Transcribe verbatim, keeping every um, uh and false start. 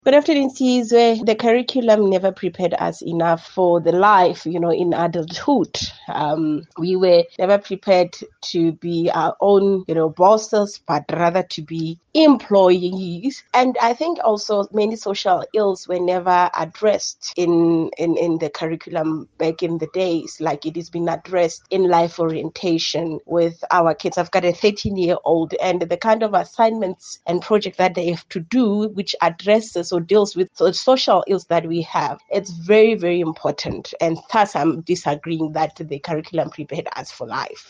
Good afternoon, Sizwe. The curriculum never prepared us enough for the life, you know, in adulthood. Um, we were never prepared to be our own, you know, bosses, but rather to be employees. And I think also many social ills were never addressed in, in, in the curriculum back in the days, like it has been addressed in life orientation with our kids. I've got a thirteen-year-old, and the kind of assignments and projects that they have to do, which addresses or deals with the social ills that we have, it's very, very important. And thus, I'm disagreeing that the curriculum prepared us for life.